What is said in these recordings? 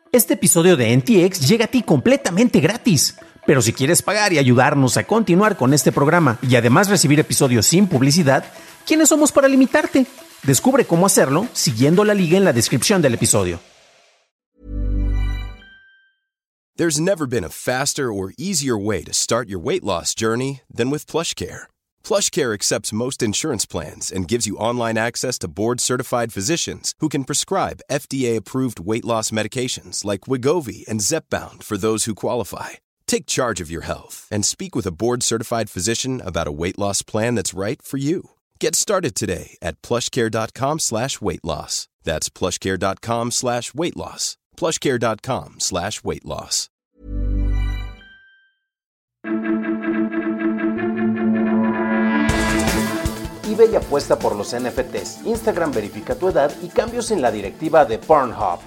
Este episodio de NTX llega a ti completamente gratis. Pero si quieres pagar y ayudarnos a continuar con este programa y además recibir episodios sin publicidad, ¿quiénes somos para limitarte? Descubre cómo hacerlo siguiendo la liga en la descripción del episodio. There's never been a faster or easier way to start your weight loss journey than with PlushCare. PlushCare accepts most insurance plans and gives you online access to board-certified physicians who can prescribe FDA-approved weight loss medications like Wegovy and Zepbound for those who qualify. Take charge of your health and speak with a board-certified physician about a weight loss plan that's right for you. Get started today at plushcare.com/weight loss. That's plushcare.com/weight loss. plushcare.com/weight loss. eBay apuesta por los NFTs, Instagram verifica tu edad y cambios en la directiva de Pornhub.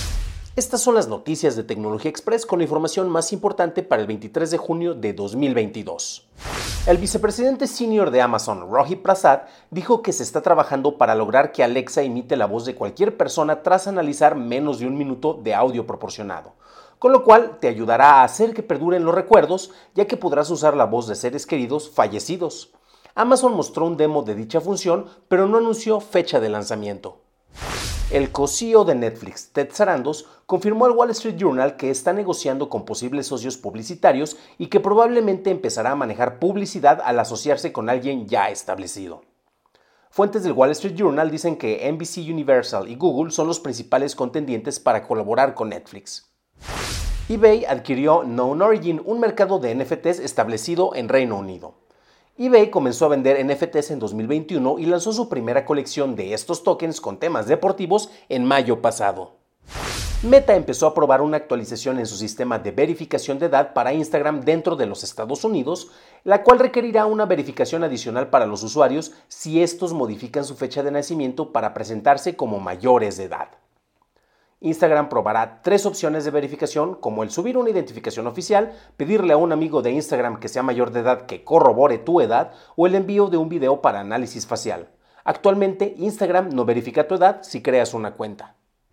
Estas son las noticias de Tecnología Express con la información más importante para el 23 de junio de 2022. El vicepresidente senior de Amazon, Rohit Prasad, dijo que se está trabajando para lograr que Alexa imite la voz de cualquier persona tras analizar menos de un minuto de audio proporcionado, con lo cual te ayudará a hacer que perduren los recuerdos, ya que podrás usar la voz de seres queridos fallecidos. Amazon mostró un demo de dicha función, pero no anunció fecha de lanzamiento. El co-CEO de Netflix, Ted Sarandos, confirmó al Wall Street Journal que está negociando con posibles socios publicitarios y que probablemente empezará a manejar publicidad al asociarse con alguien ya establecido. Fuentes del Wall Street Journal dicen que NBC Universal y Google son los principales contendientes para colaborar con Netflix. eBay adquirió Known Origin, un mercado de NFTs establecido en Reino Unido. eBay comenzó a vender NFTs en 2021 y lanzó su primera colección de estos tokens con temas deportivos en mayo pasado. Meta empezó a probar una actualización en su sistema de verificación de edad para Instagram dentro de los Estados Unidos, la cual requerirá una verificación adicional para los usuarios si estos modifican su fecha de nacimiento para presentarse como mayores de edad. Instagram probará 3 opciones de verificación, como el subir una identificación oficial, pedirle a un amigo de Instagram que sea mayor de edad que corrobore tu edad o el envío de un video para análisis facial. Actualmente, Instagram no verifica tu edad si creas una cuenta.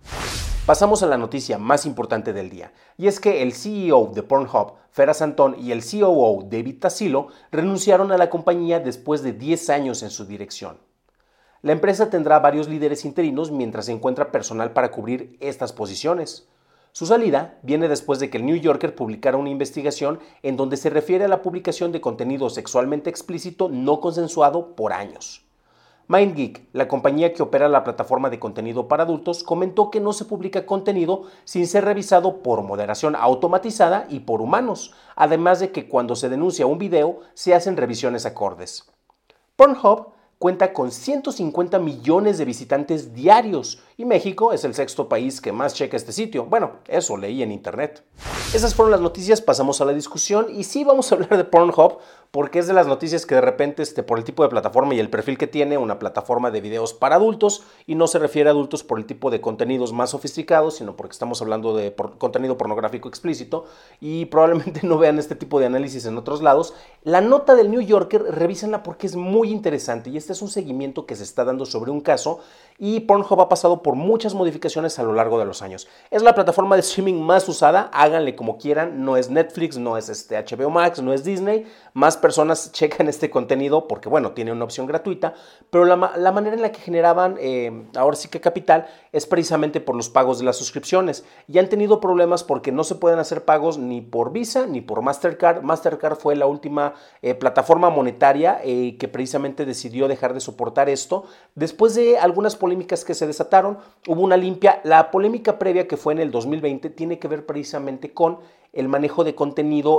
Pasamos a la noticia más importante del día, y es que el CEO de Pornhub, Farah Santón, y el COO, David Tassilo, renunciaron a la compañía después de 10 años en su dirección. La empresa tendrá varios líderes interinos mientras se encuentra personal para cubrir estas posiciones. Su salida viene después de que el New Yorker publicara una investigación en donde se refiere a la publicación de contenido sexualmente explícito no consensuado por años. MindGeek, la compañía que opera la plataforma de contenido para adultos, comentó que no se publica contenido sin ser revisado por moderación automatizada y por humanos, además de que cuando se denuncia un video se hacen revisiones acordes. Pornhub cuenta con 150 millones de visitantes diarios y México es el 6º país que más checa este sitio. Bueno, eso leí en internet. Esas fueron las noticias, pasamos a la discusión y sí vamos a hablar de Pornhub porque es de las noticias que de repente por el tipo de plataforma y el perfil que tiene, una plataforma de videos para adultos y no se refiere a adultos por el tipo de contenidos más sofisticados, sino porque estamos hablando de contenido pornográfico explícito y probablemente no vean este tipo de análisis en otros lados. La nota del New Yorker, revísenla porque es muy interesante y este es un seguimiento que se está dando sobre un caso y Pornhub ha pasado por muchas modificaciones a lo largo de los años. Es la plataforma de streaming más usada, háganle como quieran, no es Netflix, no es HBO Max, no es Disney, más personas checan este contenido porque bueno, tiene una opción gratuita, pero la manera en la que generaban ahora sí que capital es precisamente por los pagos de las suscripciones y han tenido problemas porque no se pueden hacer pagos ni por Visa ni por Mastercard. Mastercard fue la última plataforma monetaria que precisamente decidió dejar de soportar esto. Después de algunas polémicas que se desataron, hubo una limpia. La polémica previa que fue en el 2020 tiene que ver precisamente con el manejo de contenido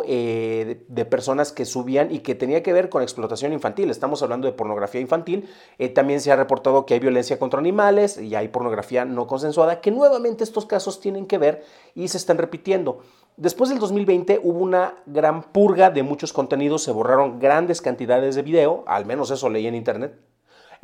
de personas que subían y que tenía que ver con explotación infantil. Estamos hablando de pornografía infantil. También se ha reportado que hay violencia contra animales y hay pornografía no consensuada, que nuevamente estos casos tienen que ver y se están repitiendo. Después del 2020 hubo una gran purga de muchos contenidos, se borraron grandes cantidades de video, al menos eso leí en internet.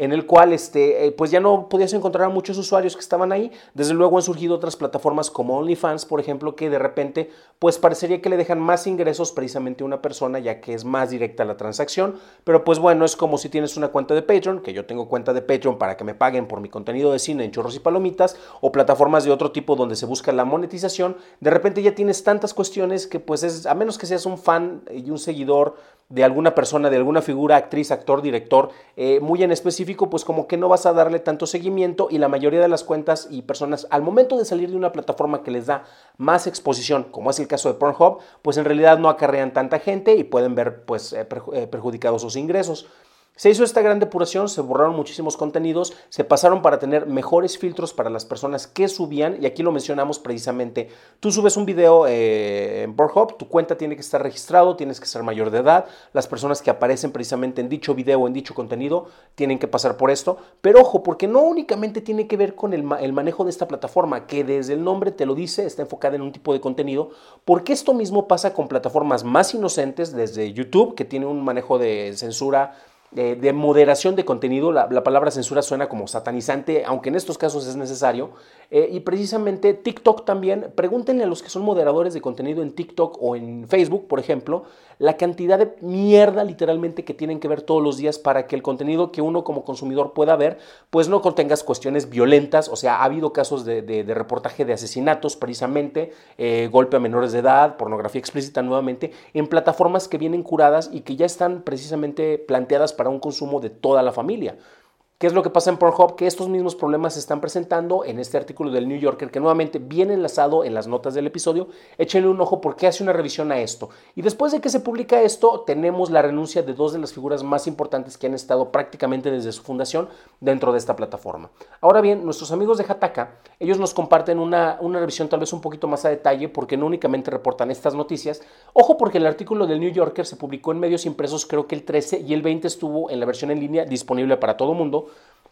en el cual pues ya no podías encontrar a muchos usuarios que estaban ahí. Desde luego han surgido otras plataformas como OnlyFans, por ejemplo, que de repente pues parecería que le dejan más ingresos precisamente a una persona, ya que es más directa la transacción, pero pues bueno, es como si tienes una cuenta de Patreon, que yo tengo cuenta de Patreon para que me paguen por mi contenido de cine en Churros y Palomitas, o plataformas de otro tipo donde se busca la monetización. De repente ya tienes tantas cuestiones que pues a menos que seas un fan y un seguidor de alguna persona, de alguna figura, actriz, actor, director, muy en específico, pues como que no vas a darle tanto seguimiento, y la mayoría de las cuentas y personas al momento de salir de una plataforma que les da más exposición, como es el caso de Pornhub, pues en realidad no acarrean tanta gente y pueden ver pues perjudicados sus ingresos. Se hizo esta gran depuración, se borraron muchísimos contenidos, se pasaron para tener mejores filtros para las personas que subían, y aquí lo mencionamos precisamente. Tú subes un video en Pornhub, tu cuenta tiene que estar registrado, tienes que ser mayor de edad, las personas que aparecen precisamente en dicho video o en dicho contenido tienen que pasar por esto, pero ojo, porque no únicamente tiene que ver con el manejo de esta plataforma, que desde el nombre te lo dice, está enfocada en un tipo de contenido, porque esto mismo pasa con plataformas más inocentes, desde YouTube, que tiene un manejo de censura, de moderación de contenido. La palabra censura suena como satanizante, aunque en estos casos es necesario, y precisamente TikTok también. Pregúntenle a los que son moderadores de contenido en TikTok o en Facebook, por ejemplo, la cantidad de mierda literalmente que tienen que ver todos los días para que el contenido que uno como consumidor pueda ver, pues no contengas cuestiones violentas. O sea, ha habido casos de reportaje de asesinatos precisamente, golpe a menores de edad, pornografía explícita nuevamente, en plataformas que vienen curadas y que ya están precisamente planteadas para un consumo de toda la familia. ¿Qué es lo que pasa en Pornhub? Que estos mismos problemas se están presentando en este artículo del New Yorker, que nuevamente viene enlazado en las notas del episodio. Échenle un ojo porque hace una revisión a esto. Y después de que se publica esto, tenemos la renuncia de dos de las figuras más importantes que han estado prácticamente desde su fundación dentro de esta plataforma. Ahora bien, nuestros amigos de Hataka, ellos nos comparten una revisión tal vez un poquito más a detalle, porque no únicamente reportan estas noticias. Ojo, porque el artículo del New Yorker se publicó en medios impresos, creo que el 13, y el 20 estuvo en la versión en línea disponible para todo mundo.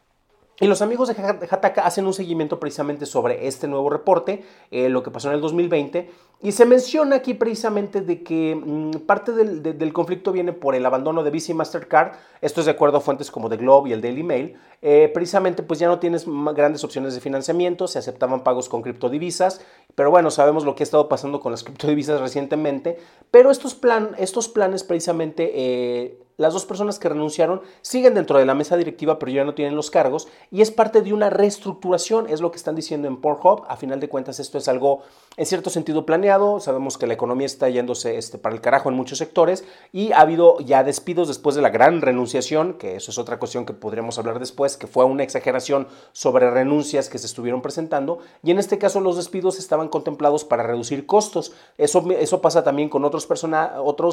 Y los amigos de Hataka hacen un seguimiento precisamente sobre este nuevo reporte, lo que pasó en el 2020, y se menciona aquí precisamente de que parte del conflicto viene por el abandono de Visa y Mastercard. Esto es de acuerdo a fuentes como The Globe y el Daily Mail. Precisamente pues ya no tienes grandes opciones de financiamiento, se aceptaban pagos con criptodivisas, pero bueno, sabemos lo que ha estado pasando con las criptodivisas recientemente, pero estos planes precisamente... Las dos personas que renunciaron siguen dentro de la mesa directiva, pero ya no tienen los cargos, y es parte de una reestructuración, es lo que están diciendo en Pornhub. A final de cuentas, esto es algo en cierto sentido planeado. Sabemos que la economía está yéndose para el carajo en muchos sectores, y ha habido ya despidos después de la gran renunciación, que eso es otra cuestión que podríamos hablar después, que fue una exageración sobre renuncias que se estuvieron presentando, y en este caso los despidos estaban contemplados para reducir costos. Eso pasa también con otras personas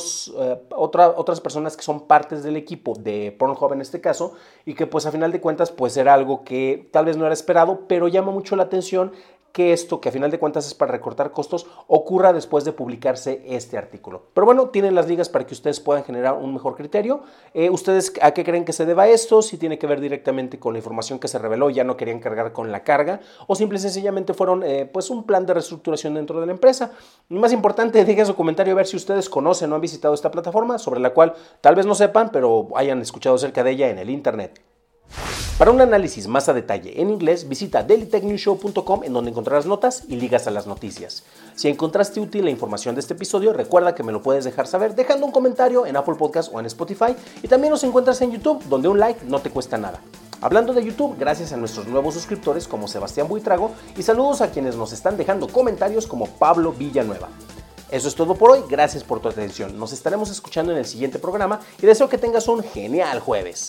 que son partes del equipo de Pornhub en este caso, y que pues a final de cuentas pues era algo que tal vez no era esperado, pero llama mucho la atención que esto, que a final de cuentas es para recortar costos, ocurra después de publicarse este artículo. Pero bueno, tienen las ligas para que ustedes puedan generar un mejor criterio. ¿Ustedes a qué creen que se deba esto? Si tiene que ver directamente con la información que se reveló, ya no querían cargar con la carga, o simple y sencillamente fueron pues un plan de reestructuración dentro de la empresa. Y más importante, dejen su comentario a ver si ustedes conocen o han visitado esta plataforma, sobre la cual tal vez no sepan, pero hayan escuchado acerca de ella en el internet. Para un análisis más a detalle en inglés, visita dailytechnewshow.com, en donde encontrarás notas y ligas a las noticias. Si encontraste útil la información de este episodio, recuerda que me lo puedes dejar saber dejando un comentario en Apple Podcast o en Spotify, y también nos encuentras en YouTube, donde un like no te cuesta nada. Hablando de YouTube, gracias a nuestros nuevos suscriptores como Sebastián Buitrago, y saludos a quienes nos están dejando comentarios como Pablo Villanueva. Eso es todo por hoy, gracias por tu atención. Nos estaremos escuchando en el siguiente programa y deseo que tengas un genial jueves.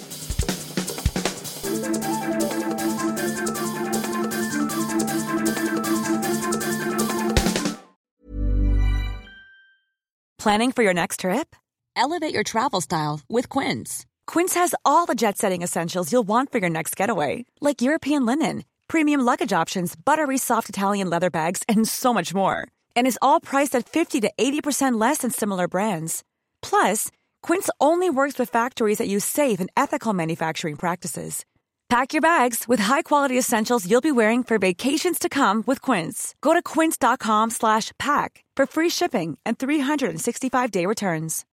Planning for your next trip? Elevate your travel style with Quince. Quince has all the jet-setting essentials you'll want for your next getaway, like European linen, premium luggage options, buttery soft Italian leather bags, and so much more. And is all priced at 50 to 80% less than similar brands. Plus, Quince only works with factories that use safe and ethical manufacturing practices. Pack your bags with high-quality essentials you'll be wearing for vacations to come with Quince. Go to quince.com/pack for free shipping and 365-day returns.